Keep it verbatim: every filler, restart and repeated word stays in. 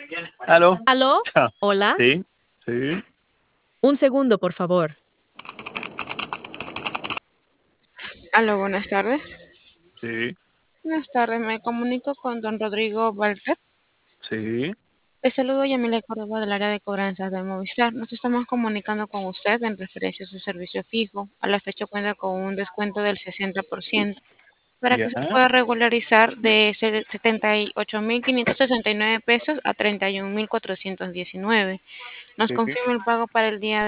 ¿Aló? ¿Aló? Ja, Hola. sí, sí, Un segundo, por favor. Aló, buenas tardes. sí, Buenas tardes, me comunico con don Rodrigo Valfred. sí, Le saludo Yamile Córdoba del área de cobranzas de Movistar. Nos estamos comunicando con usted en referencia a su servicio fijo. A la fecha cuenta con un descuento del sesenta por ciento para que ya, se pueda regularizar de setenta y ocho mil quinientos sesenta y nueve pesos a treinta y un mil cuatrocientos diecinueve. Nos sí. confirma el pago para el día